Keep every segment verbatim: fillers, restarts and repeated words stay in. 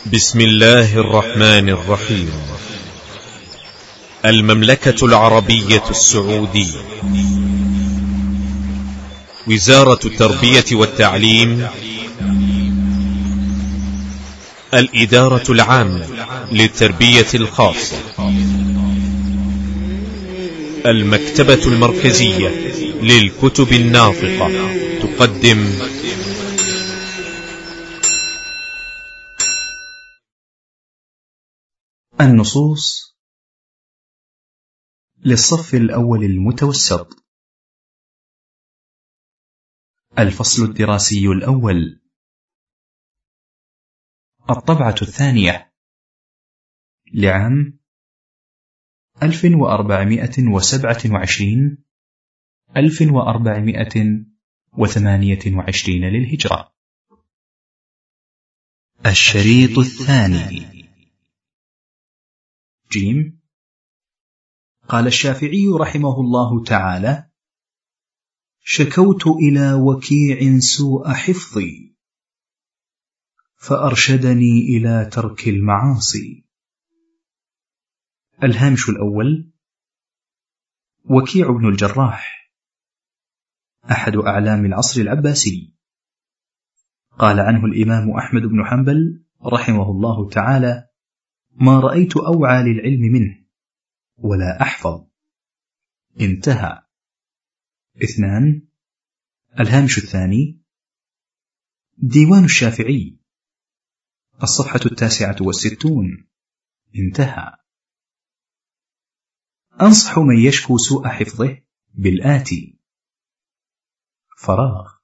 بسم الله الرحمن الرحيم. المملكة العربية السعودية، وزارة التربية والتعليم، الإدارة العامة للتربية الخاصة، المكتبة المركزية للكتب الناطقة تقدم النصوص للصف الأول المتوسط. الفصل الدراسي الأول، الطبعة الثانية لعام ألف وأربعمائة وسبعة وعشرين ألف وأربعمائة وثمانية وعشرين للهجرة. الشريط الثاني. جيم. قال الشافعي رحمه الله تعالى: شكوت إلى وكيع سوء حفظي فأرشدني إلى ترك المعاصي. الهامش الأول: وكيع بن الجراح أحد أعلام العصر العباسي، قال عنه الإمام أحمد بن حنبل رحمه الله تعالى: ما رأيت أوعى للعلم منه ولا أحفظ. انتهى. اثنان. الهامش الثاني: ديوان الشافعي، الصفحة التاسعة والستون. انتهى. أنصح من يشكو سوء حفظه بالآتي: فراغ.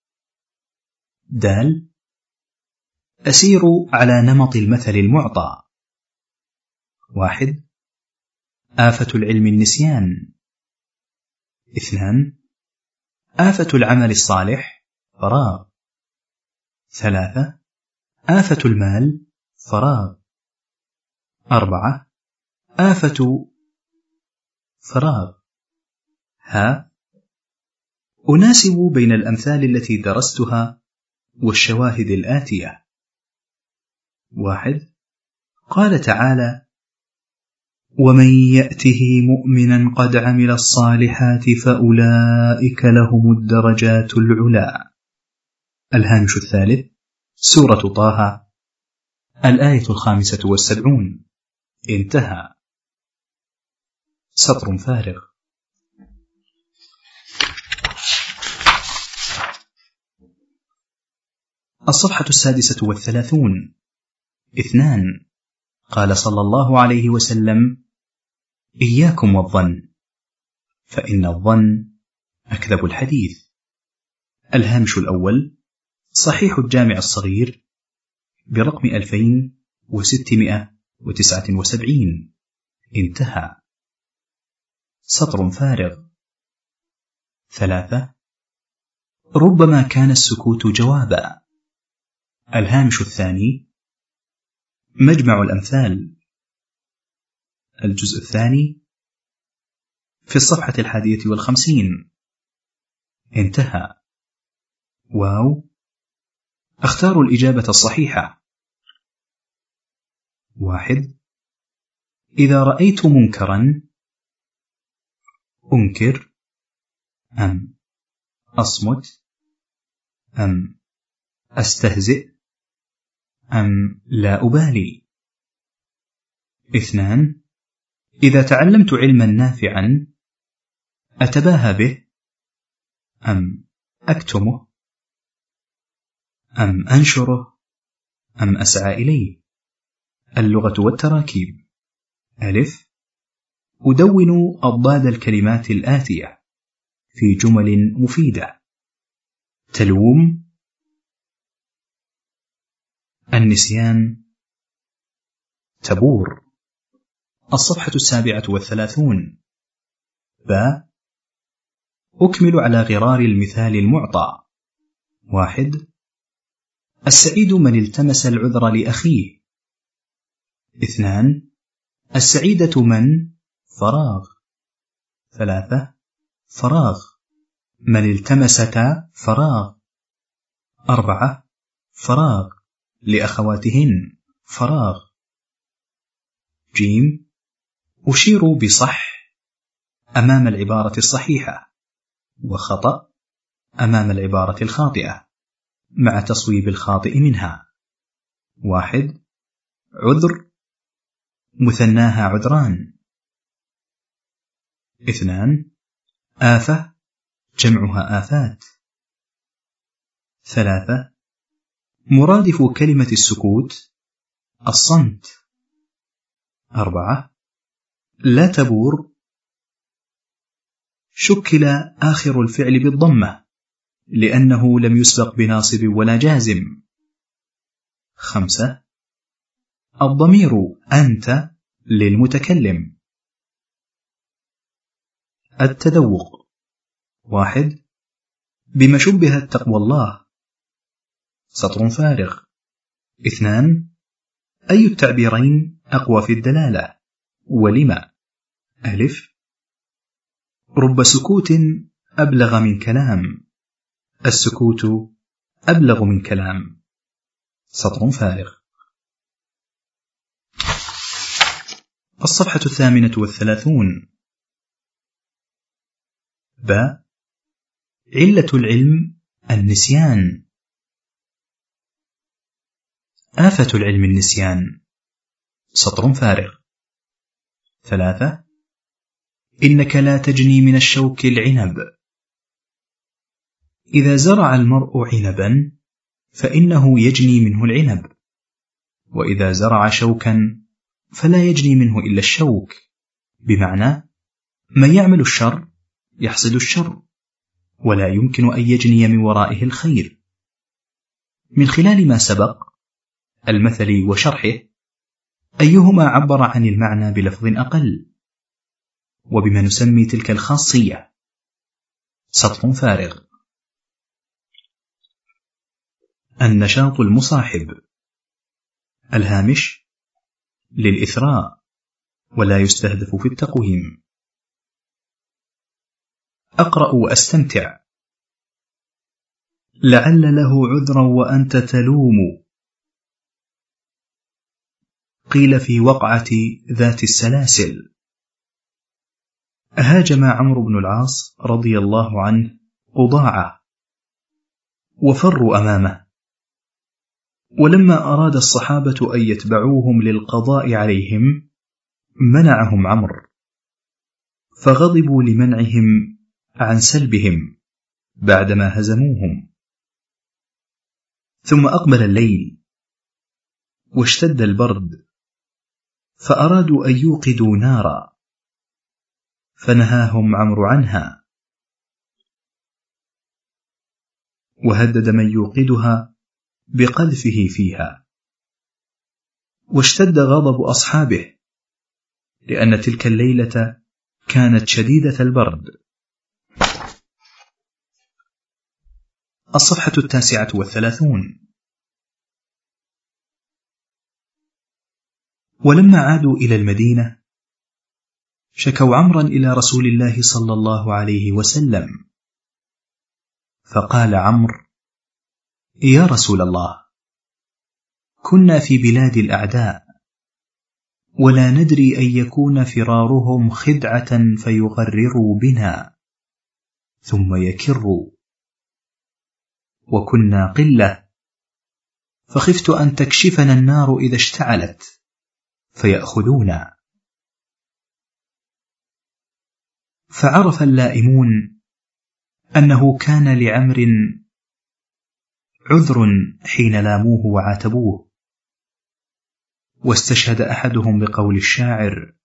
دال. أسير على نمط المثل المعطى. واحد. آفة العلم النسيان. اثنان. آفة العمل الصالح فراغ. ثلاثة. آفة المال فراغ. أربعة. آفة فراغ. ها. أناسب بين الأمثال التي درستها والشواهد الآتية. واحد. قال تعالى: ومن يأته مؤمنا قد عمل الصالحات فأولئك لهم الدرجات العلى. الهامش الثالث: سورة طه، الآية الخامسة والسبعون. انتهى. سطر فارغ. الصفحة السادسة والثلاثون. اثنان. قال صلى الله عليه وسلم: إياكم والظن فإن الظن أكذب الحديث. الهامش الأول: صحيح الجامع الصغير برقم ألفين وستمائة وتسعة وسبعين. انتهى. سطر فارغ. ثلاثة. ربما كان السكوت جوابا. الهامش الثاني: مجمع الأمثال، الجزء الثاني، في الصفحة الحادية والخمسين. انتهى. واو. اختار الإجابة الصحيحة. واحد. إذا رأيت منكرا أنكر أم أصمت أم أستهزئ أم لا أبالي. اثنان. إذا تعلمت علما نافعا أتباهى به أم أكتمه أم أنشره أم أسعى إليه. اللغة والتراكيب. ألف. أدون أضداد الكلمات الآتية في جمل مفيدة: تلوم، النسيان، تبور. الصفحة السابعة والثلاثون. باء. أكمل على غرار المثال المعطى. واحد. السعيد من التمس العذر لأخيه. اثنان. السعيدة من فراغ. ثلاثة. فراغ من التمستا فراغ. أربعة. فراغ لأخواتهن فراغ. جيم أشير بصح أمام العبارة الصحيحة، وخطأ أمام العبارة الخاطئة مع تصويب الخاطئ منها. واحد، عذر مثناها عذران. اثنان، آفة جمعها آفات. ثلاثة، مرادف كلمة السكوت الصمت. أربعة، لا تبور شكل آخر الفعل بالضمة لأنه لم يسبق بناصب ولا جازم. خمسة، الضمير أنت للمتكلم. التذوق. واحد، بما شبهت تقوى الله سطر فارغ. اثنان، أي التعبيرين أقوى في الدلالة ولما؟ ألف، رب سكوت أبلغ من كلام، السكوت أبلغ من كلام سطر فارغ. الصفحة الثامنة والثلاثون. ب، علة العلم النسيان. آفة العلم النسيان سطر فارغ. ثلاثة، إنك لا تجني من الشوك العنب. إذا زرع المرء عنبا فإنه يجني منه العنب، وإذا زرع شوكا فلا يجني منه إلا الشوك، بمعنى من يعمل الشر يحصد الشر، ولا يمكن أن يجني من ورائه الخير. من خلال ما سبق المثل وشرحه أيهما عبر عن المعنى بلفظ أقل، وبما نسمي تلك الخاصية سطر فارغ. النشاط المصاحب. الهامش للإثراء ولا يستهدف في التقويم. أقرأ وأستمتع. لعل له عذرا وأنت تلوم. قيل في وقعة ذات السلاسل. هاجم عمرو بن العاص رضي الله عنه قضاعة وفروا أمامه، ولما أراد الصحابة أن يتبعوهم للقضاء عليهم منعهم عمرو، فغضبوا لمنعهم عن سلبهم بعدما هزموهم. ثم أقبل الليل واشتد البرد، فأرادوا أن يوقدوا نارا فنهاهم عمرو عنها، وهدد من يوقدها بقذفه فيها. واشتد غضب أصحابه لأن تلك الليلة كانت شديدة البرد. الصفحة التاسعة والثلاثون. ولما عادوا إلى المدينة شكوا عمرا إلى رسول الله صلى الله عليه وسلم، فقال عمرو: يا رسول الله، كنا في بلاد الأعداء ولا ندري أن يكون فرارهم خدعة فيغرروا بنا ثم يكروا، وكنا قلة، فخفت أن تكشفنا النار إذا اشتعلت فيأخذونا. فعرف اللائمون أنه كان لعمر عذر حين لاموه وعاتبوه، واستشهد أحدهم بقول الشاعر: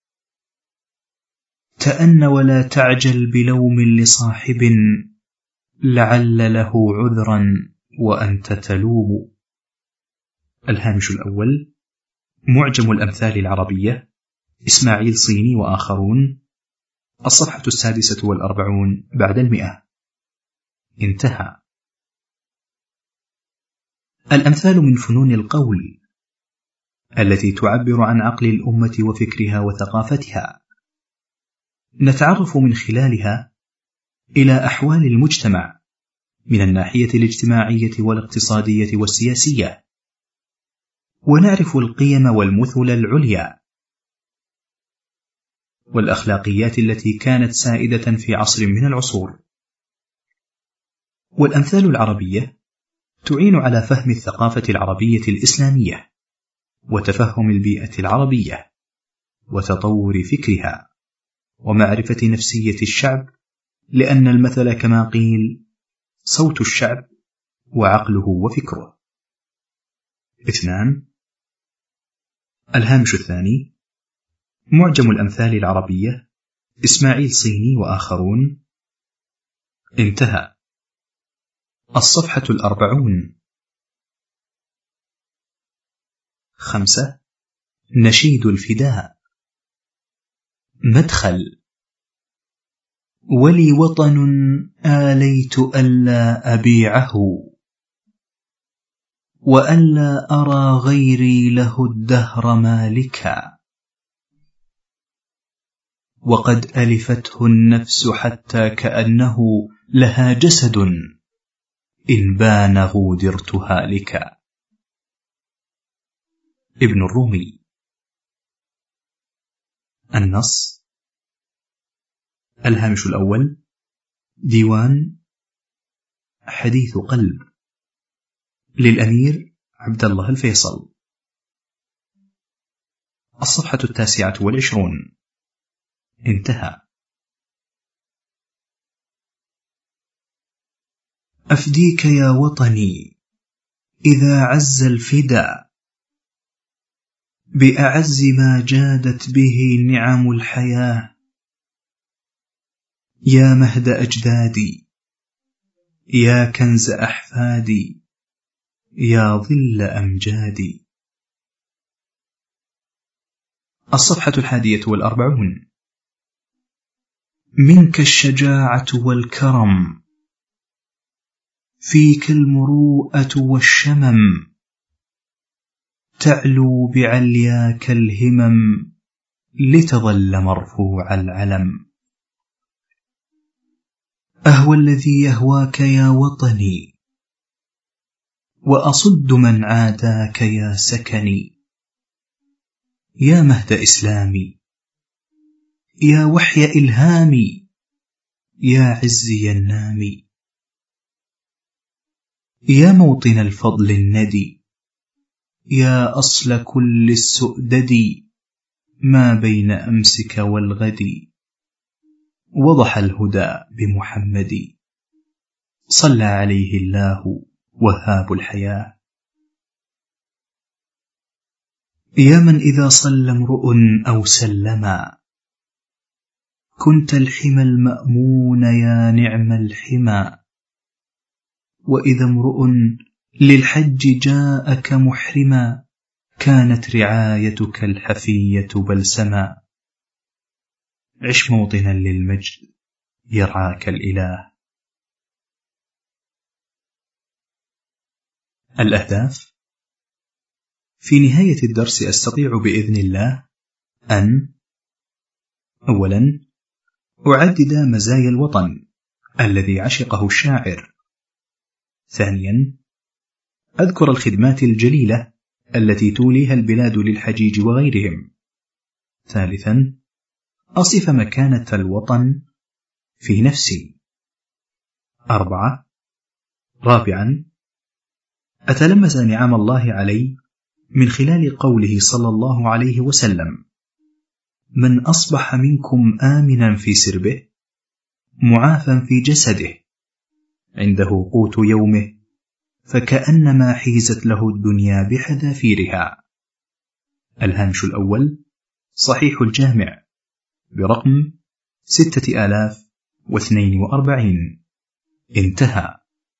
تأن ولا تعجل بلوم لصاحب لعل له عذرا وأنت تلوم. الهامش الأول: معجم الأمثال العربية، إسماعيل صيني وآخرون، الصفحة السادسة والأربعون بعد المئة. انتهى. الأمثال من فنون القول التي تعبر عن عقل الأمة وفكرها وثقافتها، نتعرف من خلالها إلى أحوال المجتمع من الناحية الاجتماعية والاقتصادية والسياسية، ونعرف القيم والمثل العليا والأخلاقيات التي كانت سائدة في عصر من العصور. والأمثال العربية تعين على فهم الثقافة العربية الإسلامية وتفهم البيئة العربية وتطور فكرها ومعرفة نفسية الشعب، لأن المثل كما قيل صوت الشعب وعقله وفكره. اثنان. الهامش الثاني: معجم الأمثال العربية، إسماعيل صيني وآخرون. انتهى. الصفحة الأربعون. خمسة. نشيد الفداء. مدخل: ولي وطن آليت ألا أبيعه، وألا أرى غيري له الدهر مالكا، وقد ألفته النفس حتى كأنه لها جسد، إن بان غودرت هالكا. ابن الرومي. النص. الهامش الأول: ديوان حديث قلب للأمير عبد الله الفيصل. الصفحة التاسعة والعشرون. انتهى. أفديك يا وطني إذا عز الفدا، بأعز ما جادت به نعم الحياة، يا مهد أجدادي، يا كنز أحفادي، يا ظل أمجادي. الصفحة الحادية والأربعون. منك الشجاعة والكرم، فيك المروءة والشمم، تعلو بعلياك الهمم، لتظل مرفوع العلم. أهوى الذي يهواك يا وطني، وأصد من عاداك يا سكني، يا مهد إسلامي، يا وحي إلهامي، يا عزي النامي، يا موطن الفضل الندي، يا أصل كل السؤدد، ما بين أمسك والغد، وضح الهدى بمحمد، صلى عليه الله وهاب الحياة. يا من إذا صلى امرؤ أو سلما، كنت الحمى المأمون يا نعم الحمى، وإذا امرؤ للحج جاءك محرما، كانت رعايتك الحفية بلسما، عش موطنا للمجد يرعاك الإله. الأهداف. في نهاية الدرس أستطيع بإذن الله أن: أولا، أعدد مزايا الوطن الذي عشقه الشاعر. ثانيا، أذكر الخدمات الجليلة التي توليها البلاد للحجيج وغيرهم. ثالثا، أصف مكانة الوطن في نفسي. أربعة. رابعا، أتلمس نعم الله علي من خلال قوله صلى الله عليه وسلم: من أصبح منكم آمنا في سربه، معافا في جسده، عنده قوت يومه، فكأنما حيزت له الدنيا بحذافيرها. الهامش الأول: صحيح الجامع برقم ستة آلاف واثنين وأربعين. انتهى.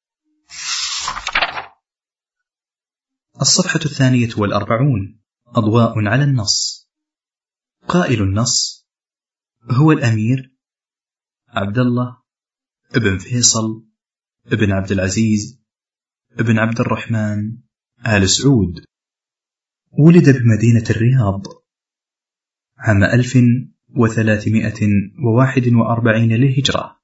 الصفحة الثانية والأربعون. أضواء على النص. قائل النص هو الأمير عبد الله ابن فيصل ابن عبد العزيز ابن عبد الرحمن آل سعود. ولد بمدينة الرياض عام ألف وثلاثمائة وواحد وأربعين للهجرة،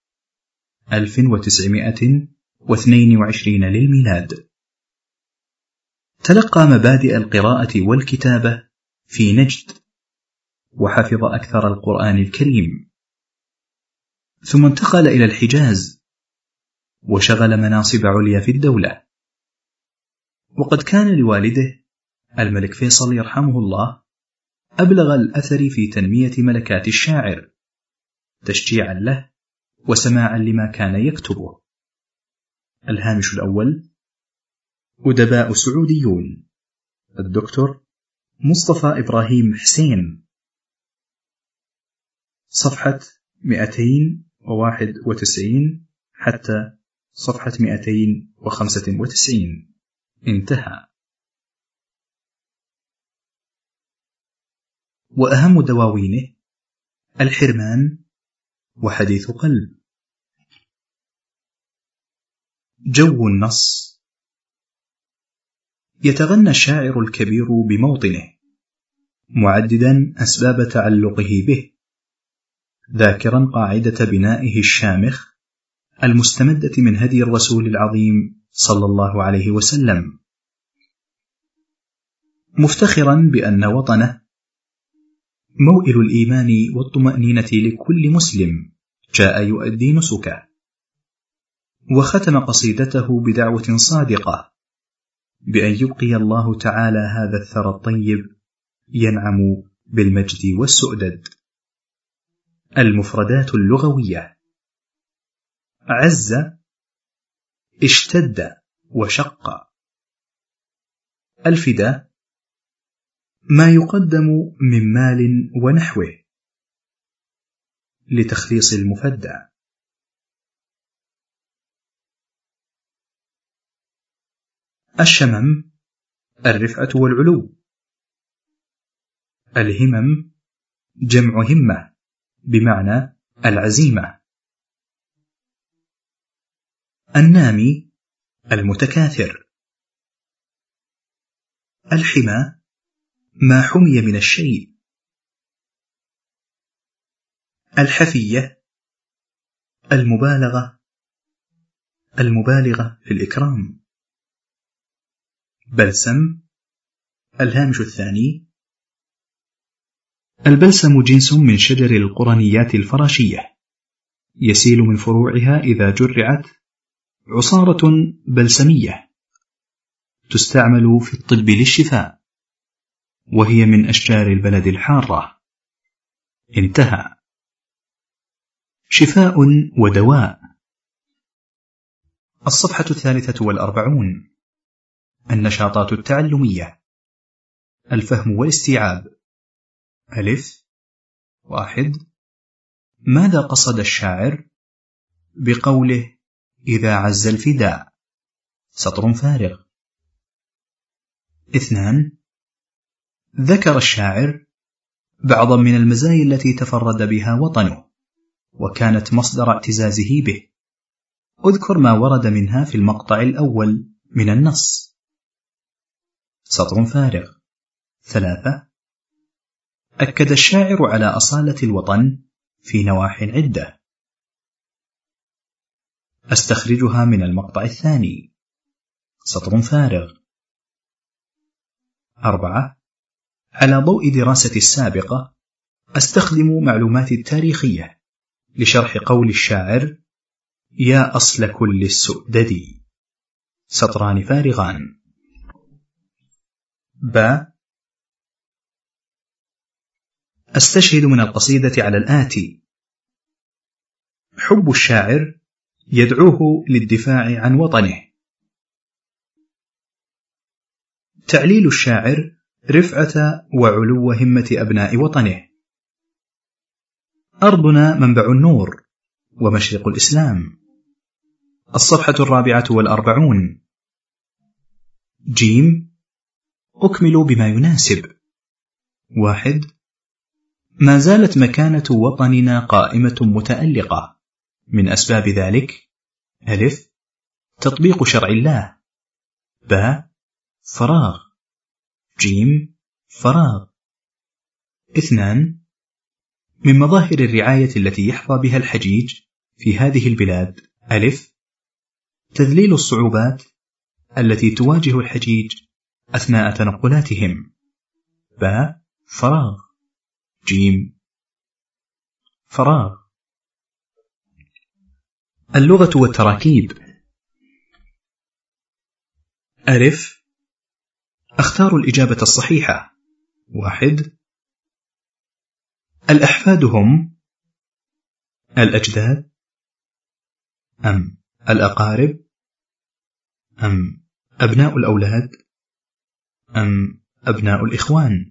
ألف وتسعمائة واثنين وعشرين للميلاد. تلقى مبادئ القراءة والكتابة في نجد، وحفظ أكثر القرآن الكريم، ثم انتقل إلى الحجاز وشغل مناصب عليا في الدولة. وقد كان لوالده الملك فيصل يرحمه الله أبلغ الأثر في تنمية ملكات الشاعر، تشجيعا له وسماعا لما كان يكتبه. الهامش الأول: أدباء سعوديون، الدكتور مصطفى إبراهيم حسين، صفحة مئتين وواحد وتسعين حتى صفحة مئتين وخمسة وتسعين. انتهى. وأهم دواوينه: الحرمان، وحديث قلب. جو النص: يتغنى الشاعر الكبير بموطنه، معددا أسباب تعلقه به، ذاكرا قاعدة بنائه الشامخ المستمدة من هدي الرسول العظيم صلى الله عليه وسلم، مفتخرا بأن وطنه موئل الإيمان والطمأنينة لكل مسلم جاء يؤدي نسكه. وختم قصيدته بدعوة صادقة بأن يبقي الله تعالى هذا الثرى الطيب ينعم بالمجد والسؤدد. المفردات اللغوية: عز، اشتد وشق. الفدا: ما يقدم من مال ونحوه، لتخليص المفدى. الشمم: الرفعة والعلو. الهمم: جمع همة بمعنى العزيمة. النامي: المتكاثر. الحمى: ما حمي من الشيء. الحفية: المبالغة المبالغة في الإكرام. بلسم. الهامش الثاني: البلسم جنس من شجر القرنيات الفراشية، يسيل من فروعها إذا جرعت عصارة بلسمية، تستعمل في الطب للشفاء، وهي من أشجار البلد الحارة. انتهى. شفاء ودواء. الصفحة الثالثة والأربعون: النشاطات التعلمية. الفهم والاستيعاب. ألف. واحد. ماذا قصد الشاعر بقوله إذا عز الفداء؟ سطر فارغ. اثنان. ذكر الشاعر بعضا من المزايا التي تفرد بها وطنه وكانت مصدر اعتزازه به. اذكر ما ورد منها في المقطع الأول من النص. سطر فارغ. ثلاثة. أكد الشاعر على أصالة الوطن في نواح عدة. أستخرجها من المقطع الثاني. سطر فارغ. أربعة. على ضوء دراستي السابقة أستخدم معلوماتي التاريخية لشرح قول الشاعر يا أصل كل السؤدد. سطران فارغان. ب. أستشهد من القصيدة على الآتي: حب الشاعر يدعوه للدفاع عن وطنه. تعليل الشاعر رفعة وعلو همة أبناء وطنه. أرضنا منبع النور ومشرق الإسلام. الصفحة الرابعة والأربعون. جيم. أكمل بما يناسب. واحد. ما زالت مكانة وطننا قائمة متألقة، من أسباب ذلك: ألف. تطبيق شرع الله. ب. فراغ. جيم. فراغ. اثنان. من مظاهر الرعاية التي يحظى بها الحجيج في هذه البلاد: ألف. تذليل الصعوبات التي تواجه الحجيج أثناء تنقلاتهم. باء فراغ. جيم فراغ. اللغة والتراكيب. ألف. أختار الإجابة الصحيحة. واحد. الأحفاد هم الأجداد أم الأقارب أم أبناء الأولاد أم أبناء الإخوان؟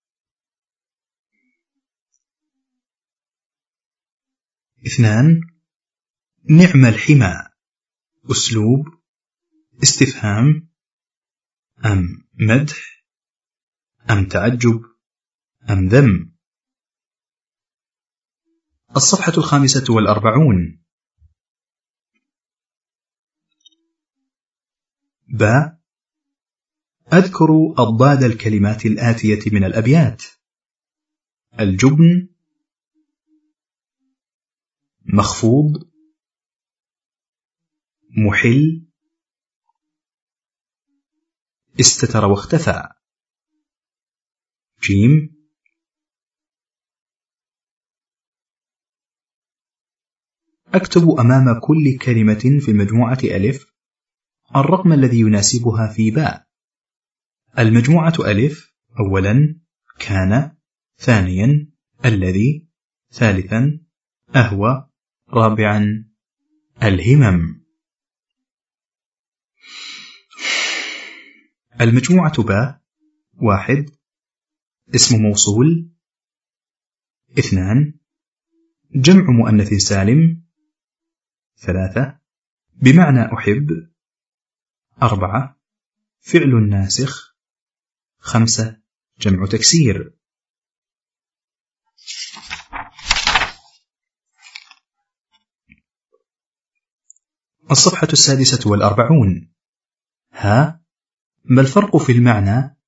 اثنان. نعم الحمى أسلوب استفهام أم مدح أم تعجب أم ذم؟ الصفحة الخامسة والأربعون. باء. أذكر أضداد الكلمات الآتية من الأبيات: الجبن مخفوض محل استتر واختفى. جيم. أكتب أمام كل كلمة في مجموعة ألف الرقم الذي يناسبها في باء. المجموعة ألف: أولا كان، ثانيا الذي، ثالثا أهوى، رابعا الهمم. المجموعة باء: واحد اسم موصول، اثنان جمع مؤنث سالم، ثلاثة بمعنى أحب، أربعة فعل ناسخ، خمسة جمع تكسير. الصفحة السادسة والأربعون. ها. ما الفرق في المعنى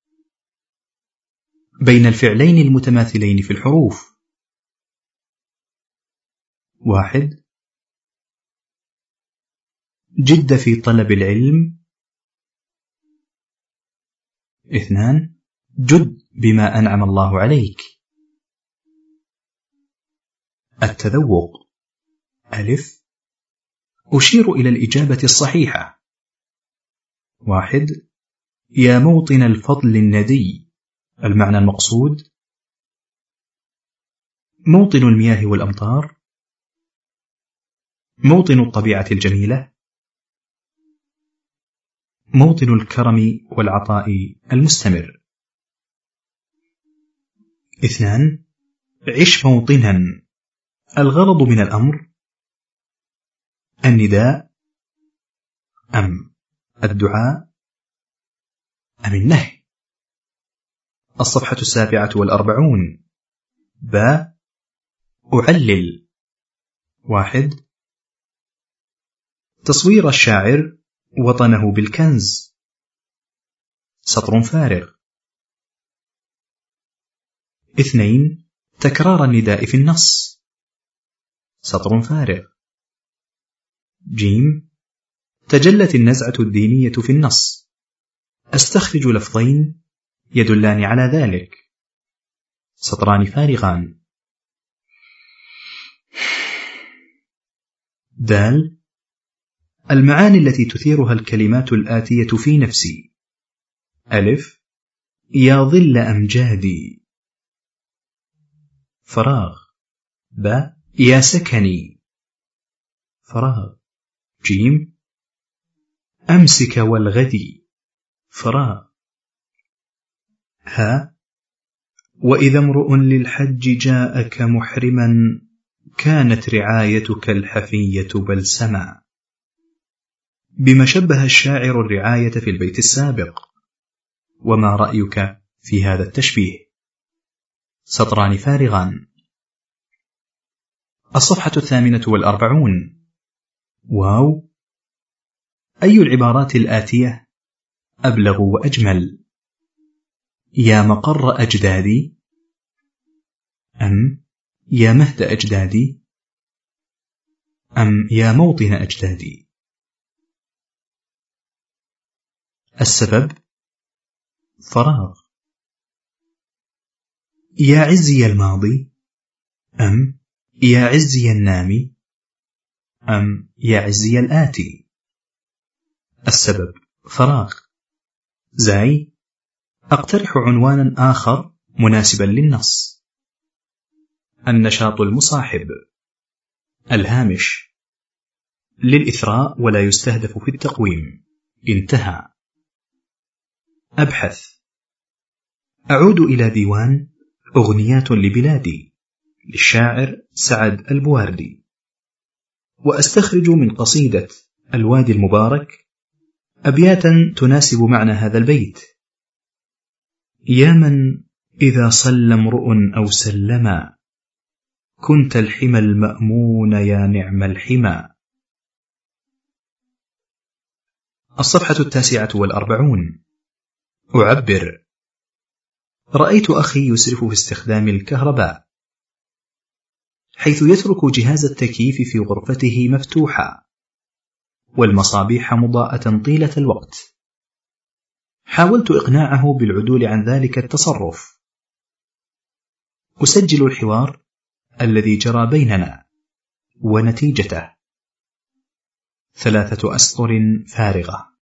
بين الفعلين المتماثلين في الحروف؟ واحد. جد في طلب العلم. اثنان جد بما أنعم الله عليك. التذوق. ألف. أشير إلى الإجابة الصحيحة. واحد. يا موطن الفضل الندي. المعنى المقصود موطن المياه والأمطار، موطن الطبيعة الجميلة، موطن الكرم والعطاء المستمر. اثنان. عش موطنا. الغرض من الأمر النداء أم الدعاء أم النهي؟ الصفحة السابعة والأربعون. باء. أعلل. واحد. تصوير الشاعر وطنه بالكنز. سطر فارغ. اثنين. تكرار النداء في النص. سطر فارغ. جيم. تجلت النزعة الدينية في النص. أستخرج لفظين يدلان على ذلك. سطران فارغان. دال. المعاني التي تثيرها الكلمات الآتية في نفسي: ألف. يا ظل أمجادي. فراغ. باء. يا سكني. فراغ. جيم. أمسك والغدي. فراغ. ها. وإذا امرؤ للحج جاءك محرما كانت رعايتك الحفية بلسما. بما شبه الشاعر الرعاية في البيت السابق، وما رأيك في هذا التشبيه؟ سطران فارغان. الصفحة الثامنة والأربعون. واو. أي العبارات الآتية أبلغ وأجمل؟ يا مقر أجدادي أم يا مهد أجدادي أم يا موطن أجدادي؟ السبب فراغ. يا عزي الماضي أم يا عزي النامي أم يا عزي الآتي. السبب فراغ. زاي أقترح عنوانا آخر مناسبا للنص. النشاط المصاحب. الهامش للإثراء ولا يستهدف في التقويم. انتهى. أبحث. أعود إلى ديوان أغنيات لبلادي للشاعر سعد البواردي، وأستخرج من قصيدة الوادي المبارك أبياتا تناسب معنى هذا البيت. يا من إذا صلى امرؤ أو سلما كنت الحمى المأمون يا نعم الحمى. الصفحة التاسعة والأربعون. أعبر. رأيت أخي يسرف في استخدام الكهرباء، حيث يترك جهاز التكييف في غرفته مفتوحا والمصابيح مضاءة طيلة الوقت. حاولت إقناعه بالعدول عن ذلك التصرف. أسجل الحوار الذي جرى بيننا ونتيجته. ثلاثة أسطر فارغة.